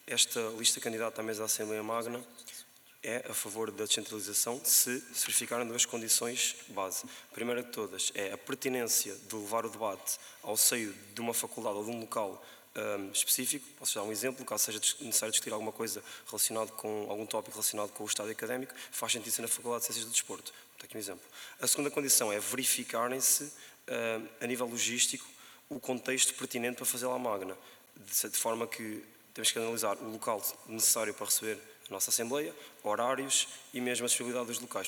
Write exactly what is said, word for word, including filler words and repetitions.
esta lista candidata à mesa da Assembleia Magna é a favor da descentralização se se verificarem duas condições base. A primeira de todas é a pertinência de levar o debate ao seio de uma faculdade ou de um local um, específico. Posso dar um exemplo, caso seja necessário discutir alguma coisa relacionada com algum tópico relacionado com o estado académico, faz sentido ser na Faculdade de Ciências do Desporto. Está aqui um exemplo. A segunda condição é verificarem-se, uh, a nível logístico, o contexto pertinente para fazer a Magna, de, de forma que temos que analisar o local necessário para receber a nossa Assembleia, horários e mesmo a disponibilidade dos locais.